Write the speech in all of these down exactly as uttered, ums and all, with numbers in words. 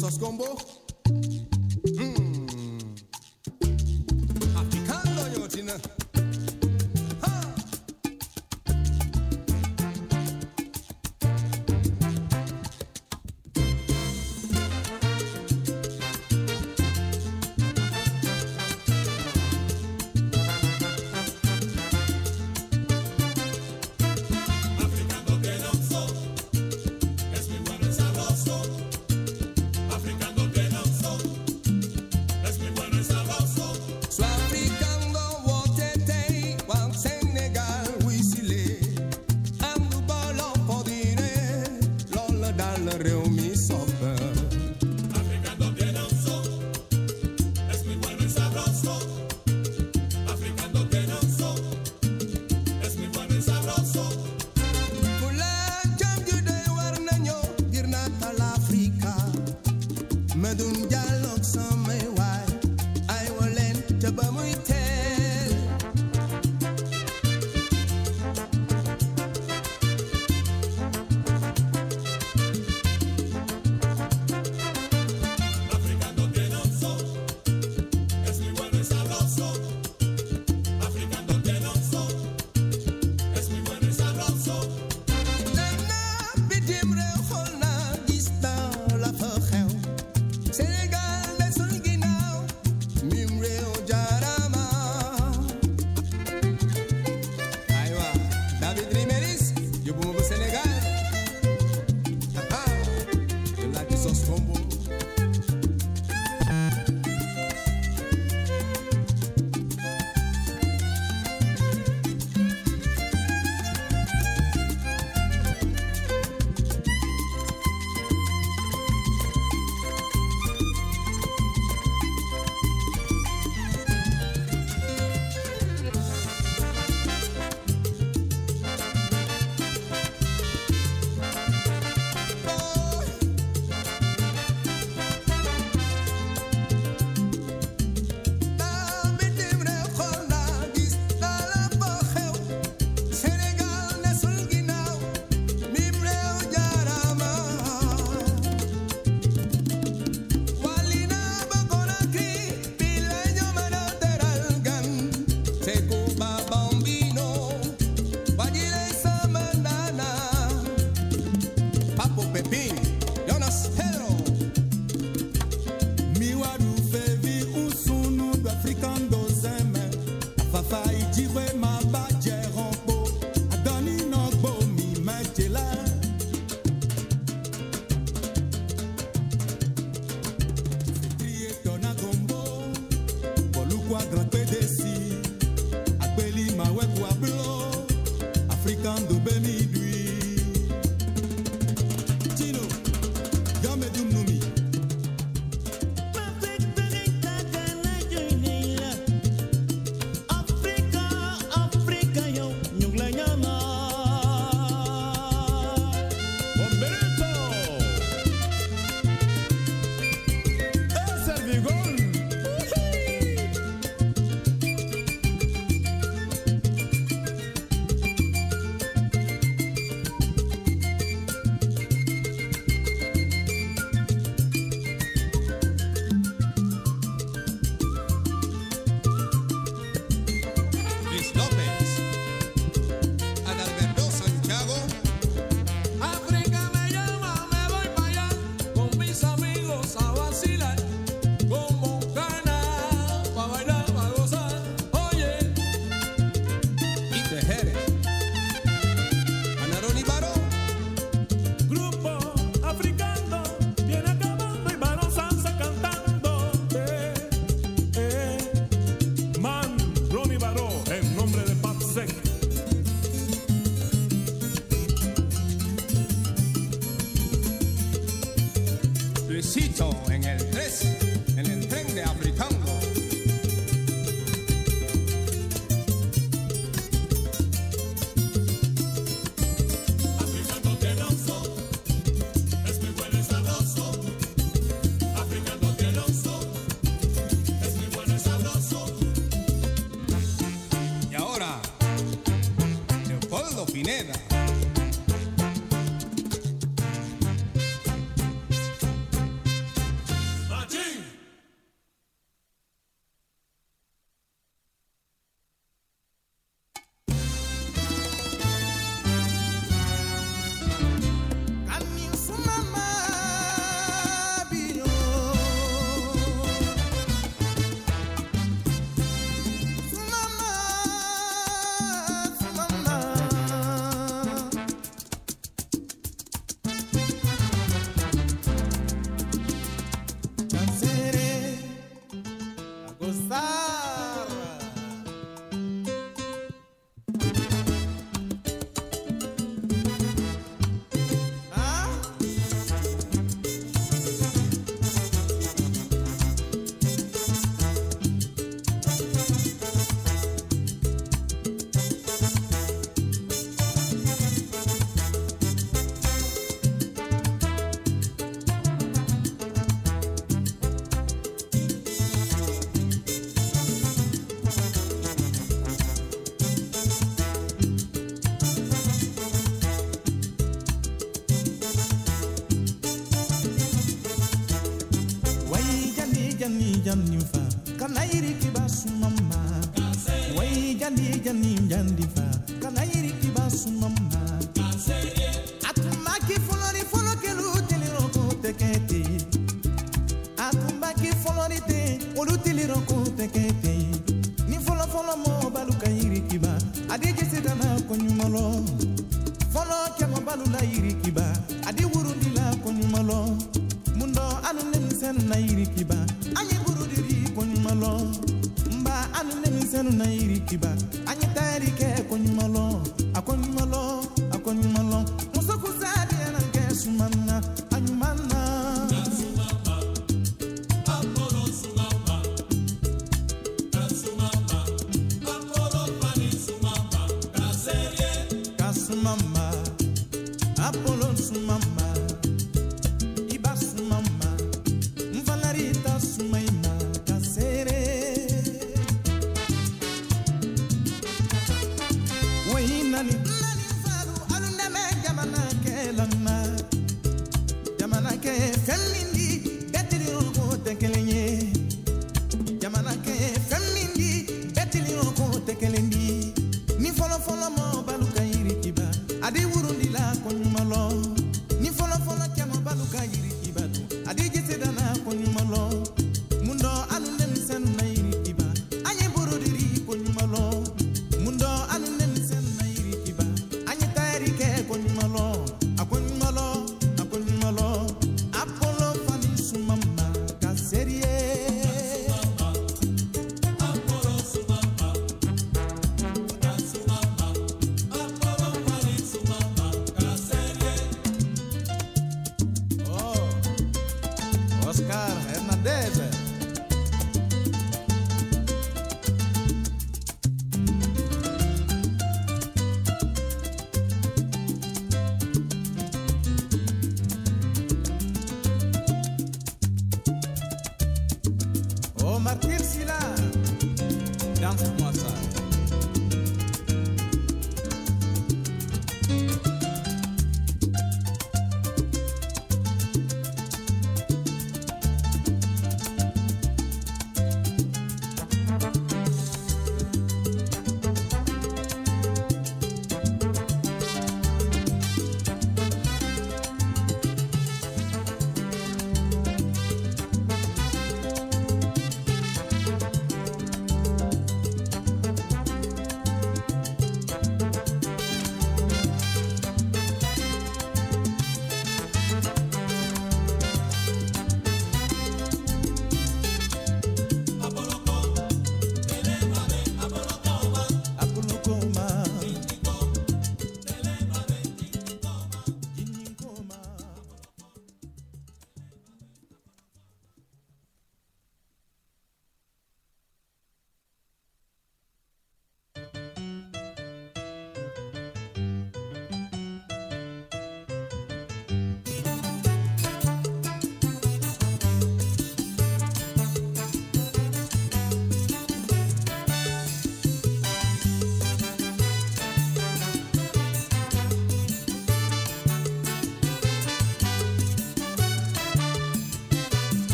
sos combo. Hmm. Africano yotina.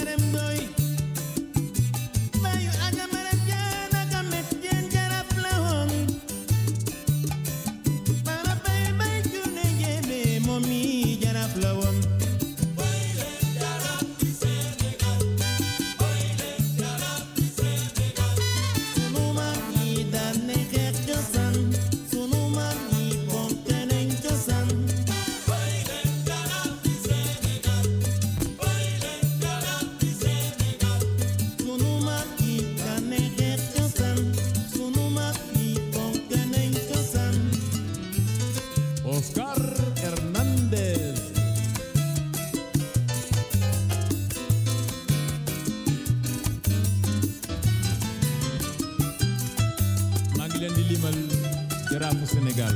Sénégal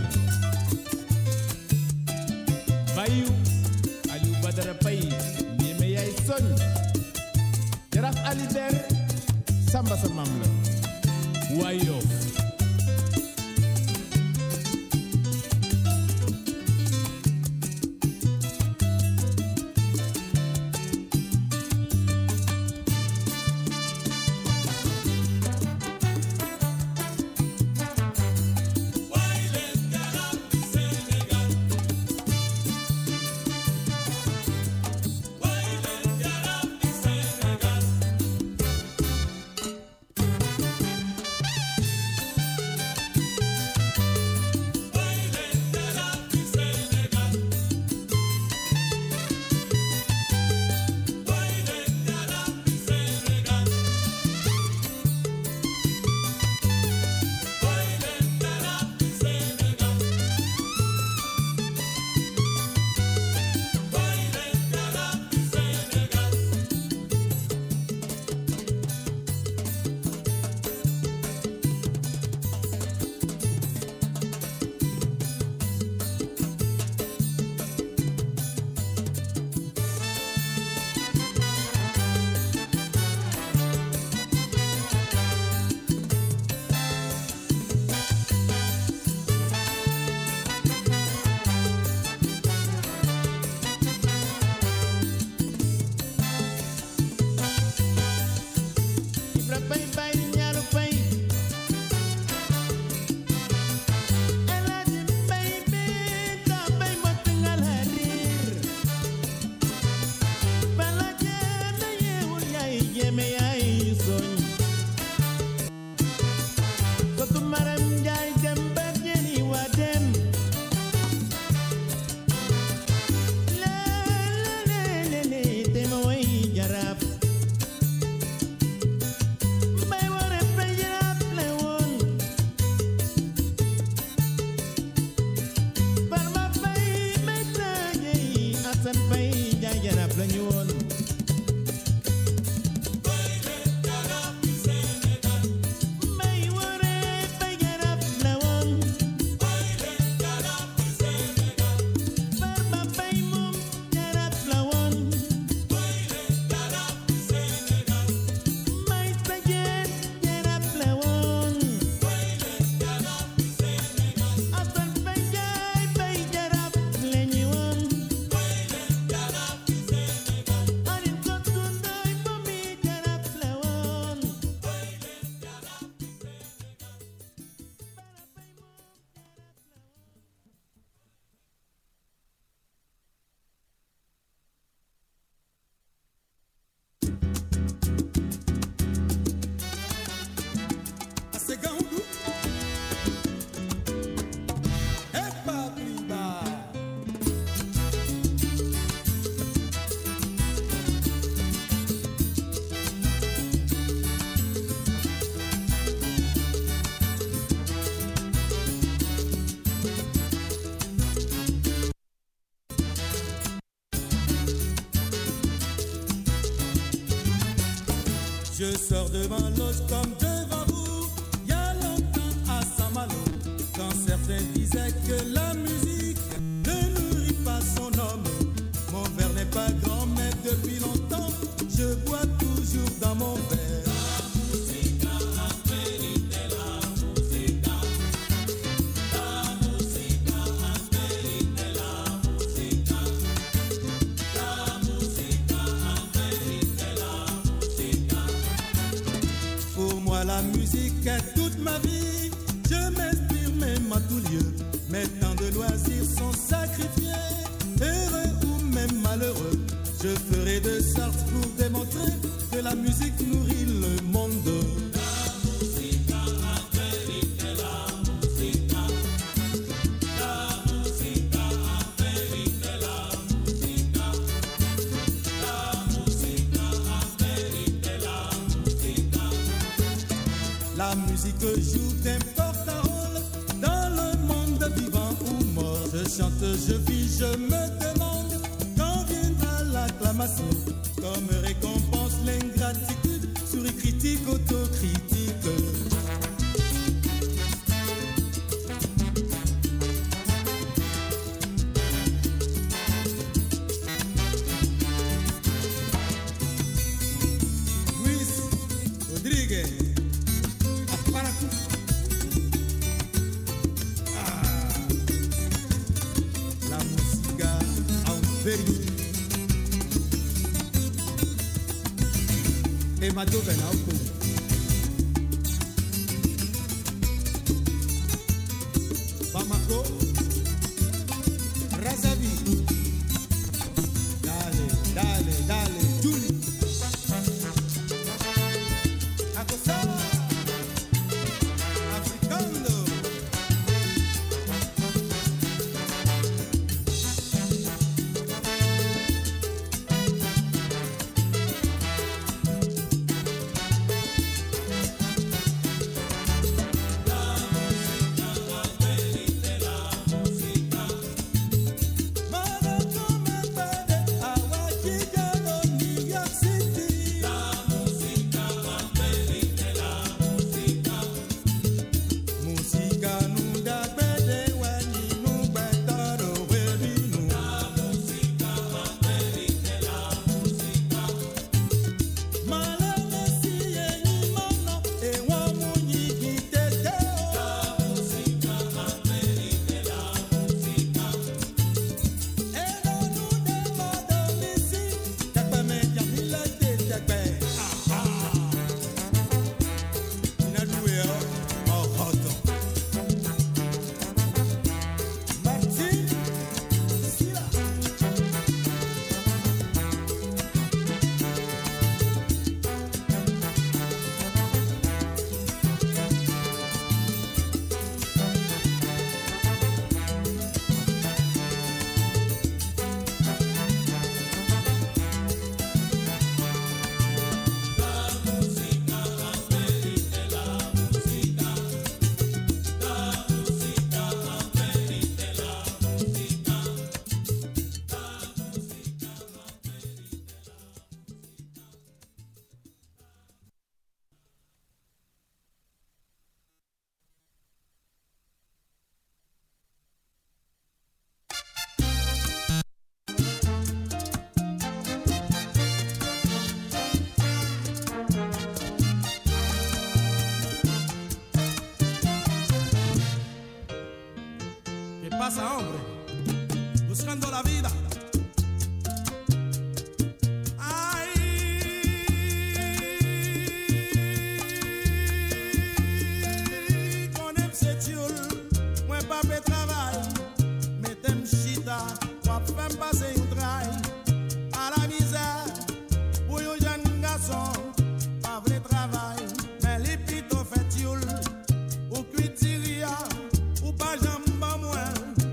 Bayou Aliou Badara Paye Ndiémé yaay soñ Jaraaf Ali Der Samba sa maam la waayo Je sors devant l'os comme devant vous. Il y a longtemps à Saint-Malo, quand certains disaient que la musique ne nourrit pas son homme. Mon verre n'est pas grand, mais depuis longtemps, je bois toujours dans mon verre. La la musique est toute ma vie. Je m'inspire même à tout lieu. Mes temps de loisirs sont sacrifiés. Heureux ou même malheureux, je ferai de sorte pour démontrer que la musique nourrit le monde. La musique joue d'importants rôles dans le monde vivant ou mort. Je chante, je vis, je me demande quand viendra l'acclamation. Comme récompense l'ingratitude, souris critique, autocritique. Luis Rodriguez. E ma dove l'auto? Bamako, Brazzaville. Dale, dale, dale, Julie. Acosala, Africando. Pasa, hombre, buscando la vida. Ay, con el setiol, moi pas fait travail, mettez chita, moi femme passer un trail, à la misère, pour un jeune garçon, pas vrai travail, mais les pito fait tiol, ou cuitiria, ou pas jamba moins.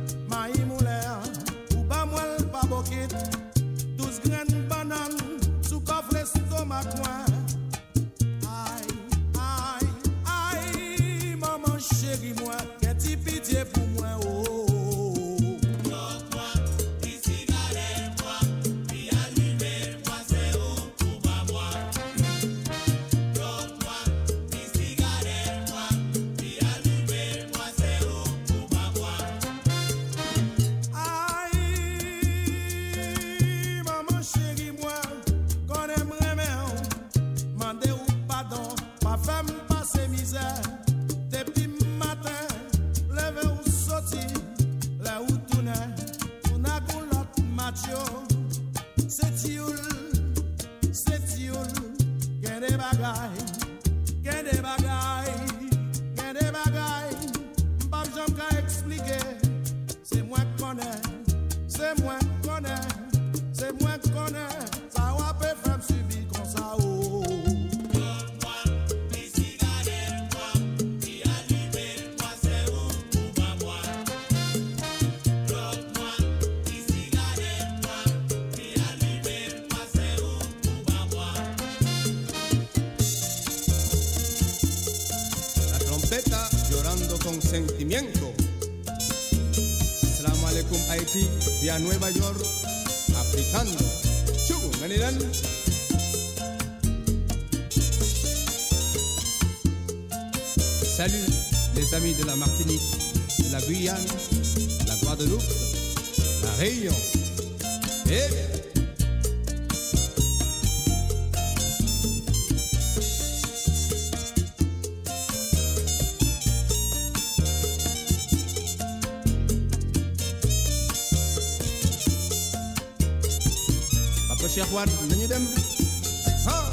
Douze graines bananes sous coffre l'estomac moi. Aïe, aïe, aïe, maman chérie moi, qu'est-ce pitié pour moi, oh, oh, oh. Moi, dis cigarette moi, puis allumez moi, c'est où pour moi. Moi, dis cigarette moi, puis allumez moi, c'est où pour moi. Chérie moi, qu'on aimerait bien, mandez ou pardon, ma femme passe misère, depuis matin, levé ou sorti, là où tourne, on a qu'on l'autre macho, c'est tioul, c'est tioul, y'a des bagailles, Gen de bagay, gen de bagay, m'pap jam ka explike. C'est moi connais, c'est moi connais, c'est moi connais. Ça va pe femme subir comme ça oh. Con sentimiento. Assalamu alaikum Haiti, via Nueva York, africano. Chugu, manidan. Salut les amis de la Martinique, de la Guyane, la Guadeloupe, la Réunion. Eh bien. Cheikh Wade nañu dem ha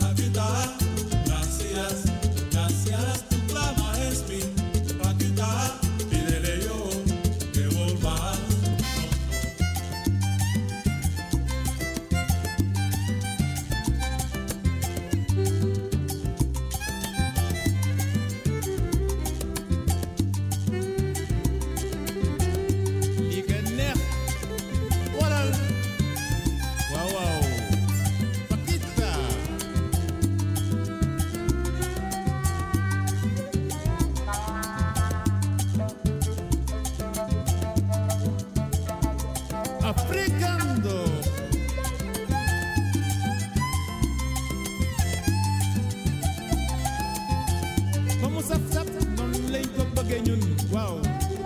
Gracias, tu clama es mi Paquita. Africando. Vamos sap sap noonu lañ ko bëggee ñun waaw.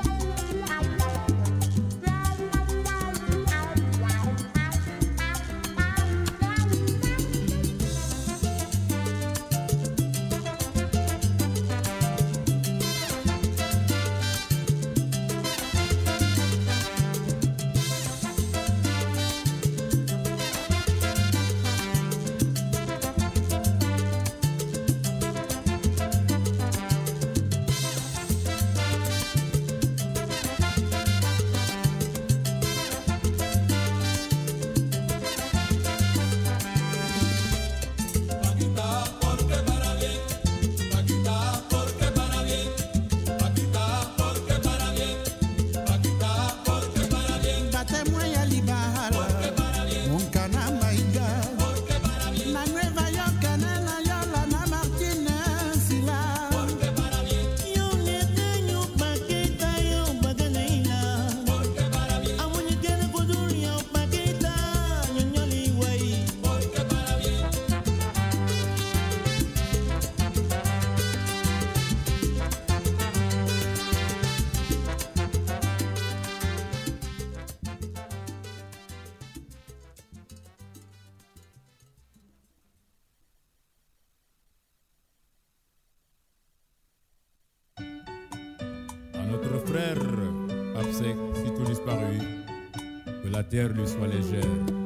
Notre frère Absek, sitôt disparu, que la terre lui soit légère.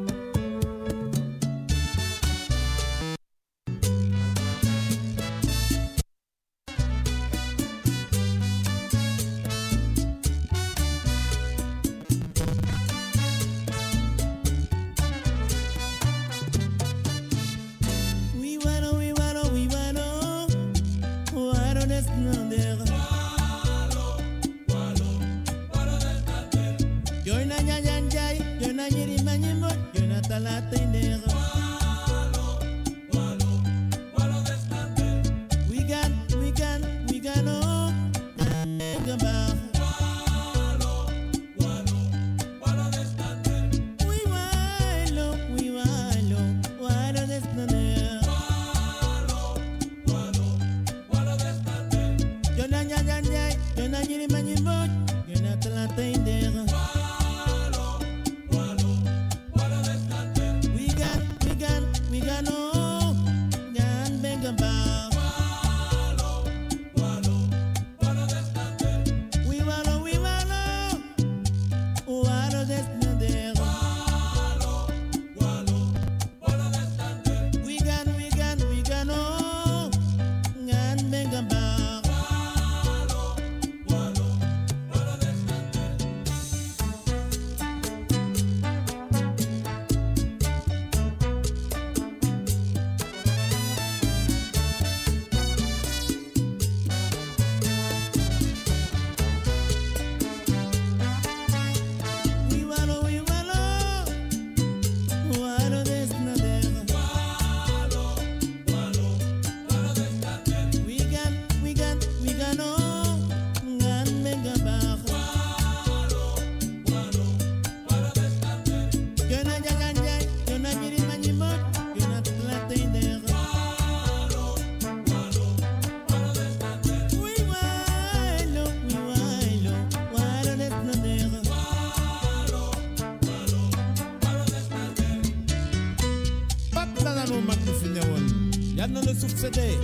Succédé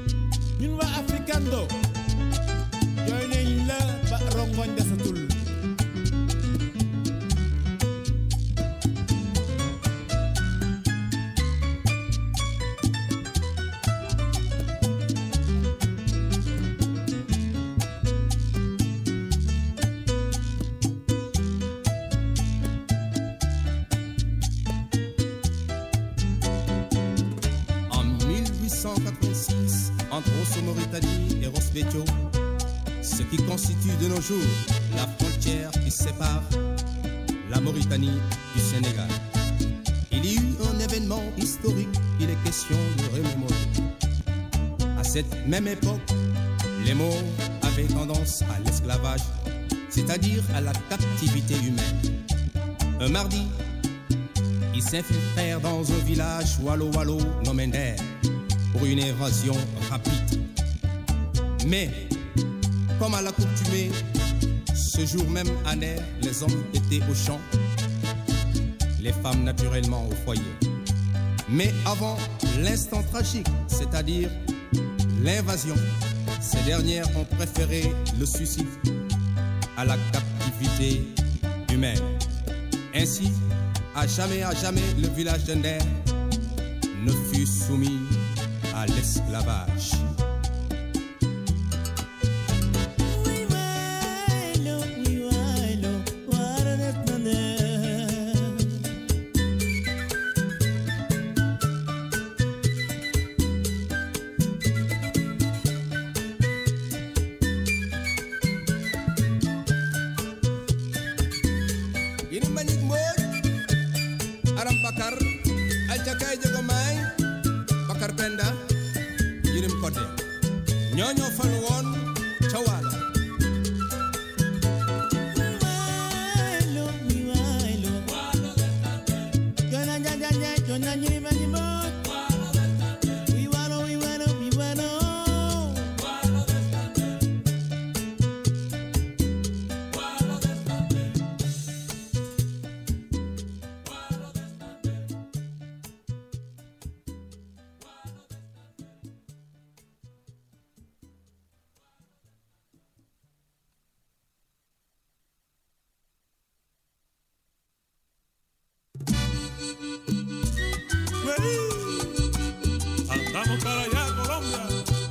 ñun waa Africando jooy nañ la ba rongoñ desatul. Entre Osso-Mauritanie et Ross-Béthio, ce qui constitue de nos jours la frontière qui sépare la Mauritanie du Sénégal. Il y eut un événement historique qu'il est question de remémorer. À cette même époque, les Maures avaient tendance à l'esclavage, c'est-à-dire à la captivité humaine. Un mardi, ils s'infiltrèrent dans un village wallo-wallo nommé Nder pour une évasion rapide. Mais, comme à l'accoutumée, ce jour même à Nder, les hommes étaient au champ, les femmes naturellement au foyer. Mais avant l'instant tragique, c'est-à-dire l'invasion, ces dernières ont préféré le suicide à la captivité humaine. Ainsi, à jamais, à jamais, le village de Nder ne fut soumis à l'esclavage. Andamos para allá, Colombia.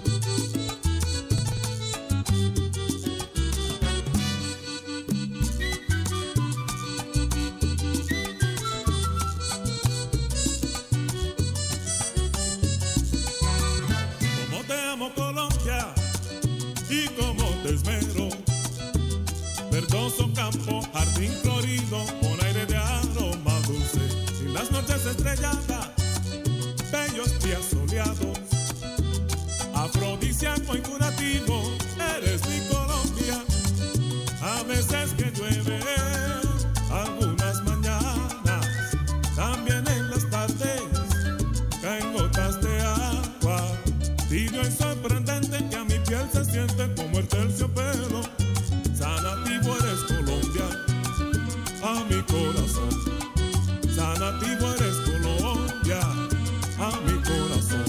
Como te amo, Colombia, y como te esmero. Verdoso campo, jardín florido, con aire de aroma dulce, sin las noches estrelladas, bellos días soleados, afrodisíaco y curativo, eres mi Colombia. A veces que llueve, algunas mañanas, también en las tardes, caen gotas de agua, tibio y sorprendente que a mi piel se siente como el terciopelo. Sanativo eres Colombia, a mi corazón. Sanativo eres Colombia, a mi corazón.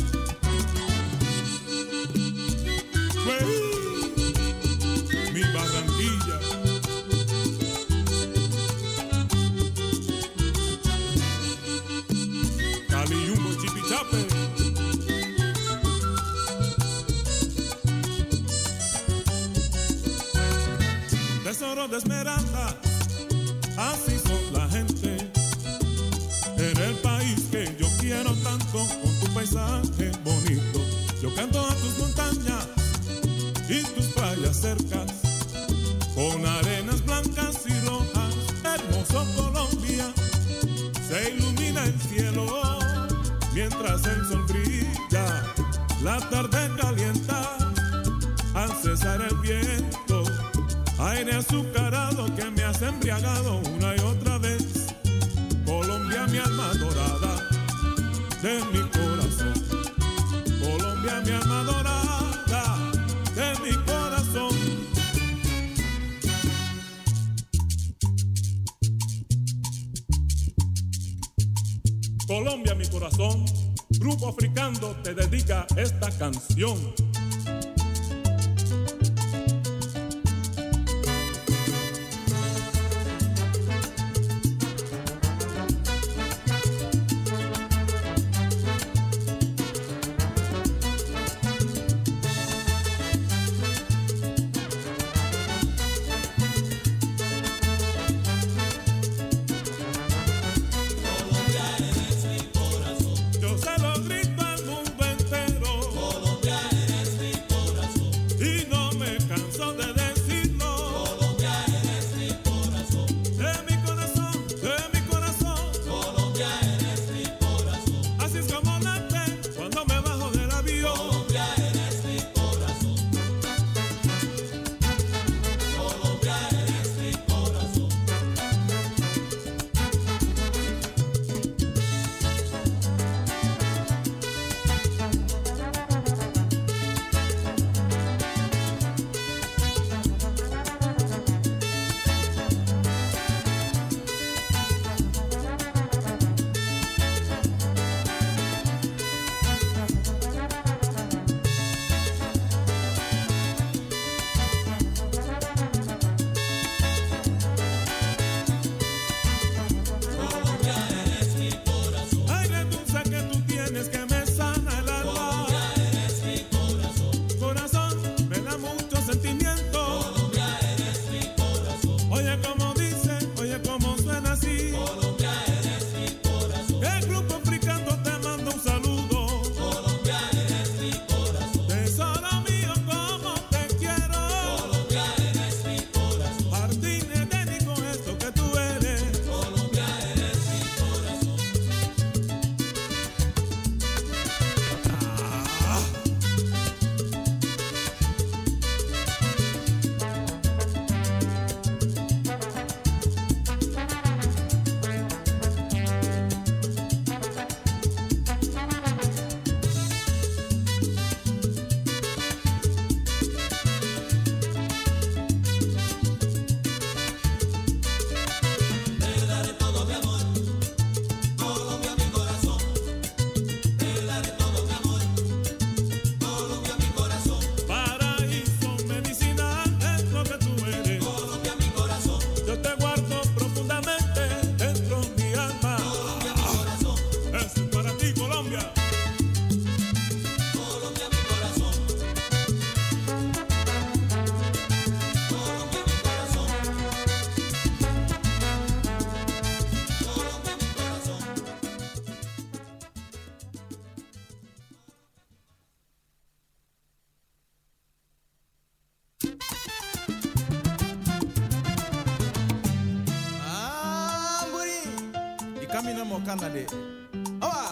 Wey, mi Barranquilla. Cali, Yumbo, Chipichape. Tesoro de esmeralda, así son la gente en el país que yo quiero tanto, con tu paisaje bonito. Yo canto a tus montañas y tus playas cercas, con arenas blancas y rojas, hermoso Colombia. Se ilumina el cielo mientras el sol brilla, la tarde calienta al cesar el viento. Aire azucarado que me has embriagado una y otra vez. Colombia, mi alma dorada de mi corazón. Colombia, mi alma dorada de mi corazón. Colombia, mi corazón. Grupo Africando te dedica esta canción. Colombia eres Kamina mo Canada. Awa!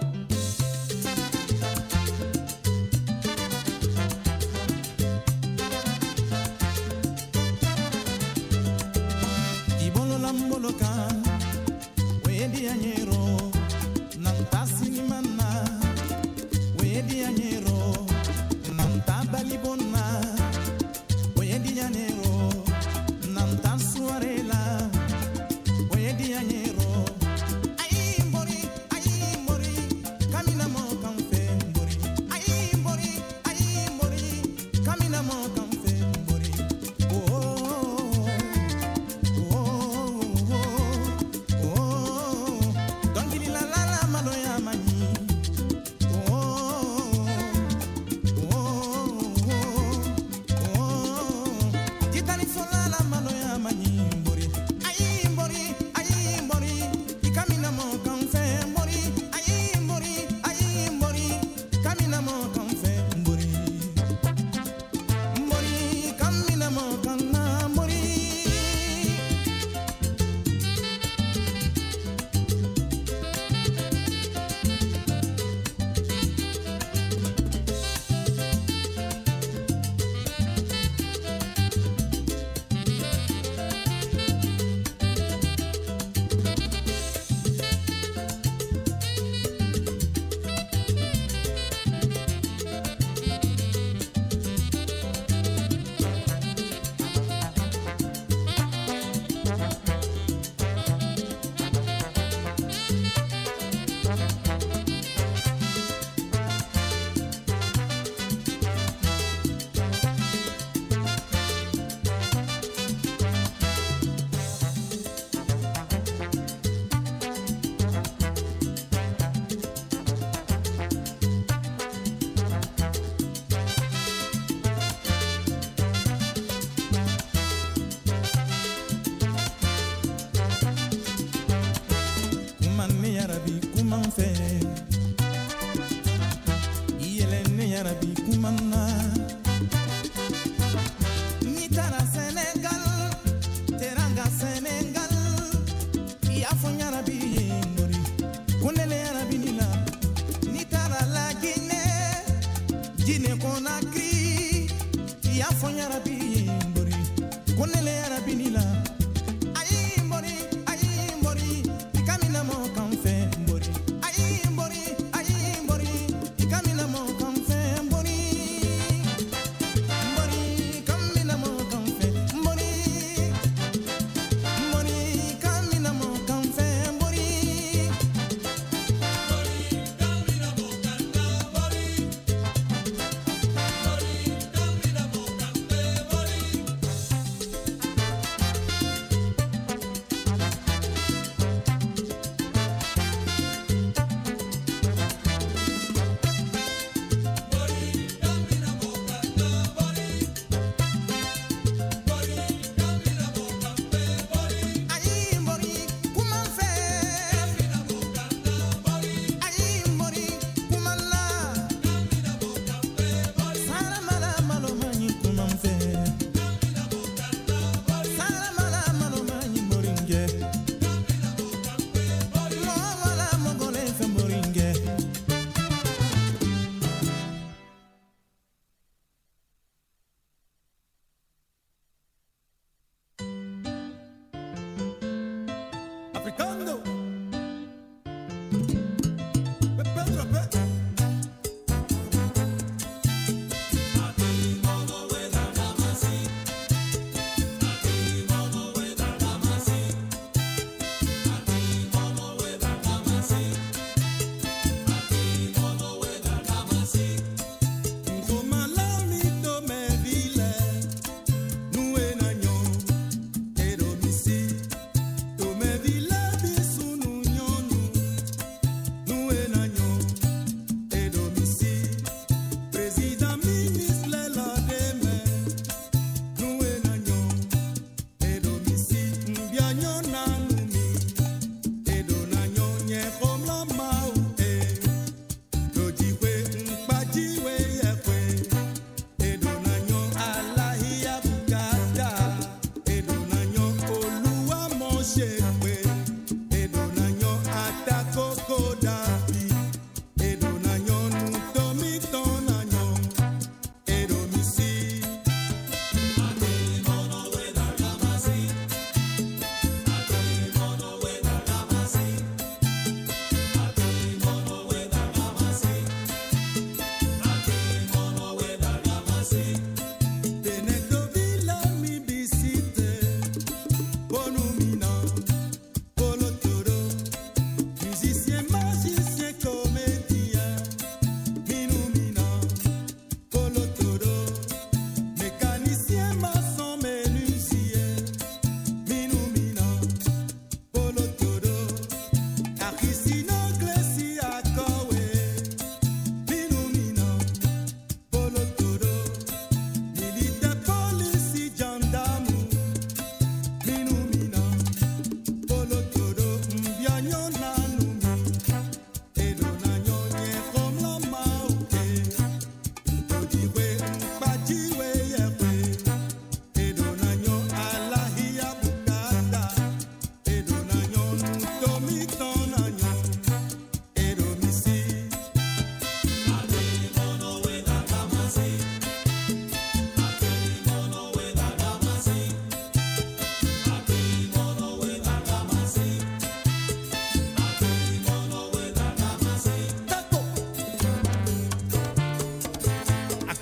Ibolo lambolo kan, wedi anyero, nanta sinimana, wedi anyero, nanta balibona, wedi anyero, nanta suarela, wedi anyero. Ai mbori, ai mbori, kamina mo kamfe mbori. Ai mbori, ai mbori, kamina mo kamfe mbori. Oh.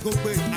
Gogbe.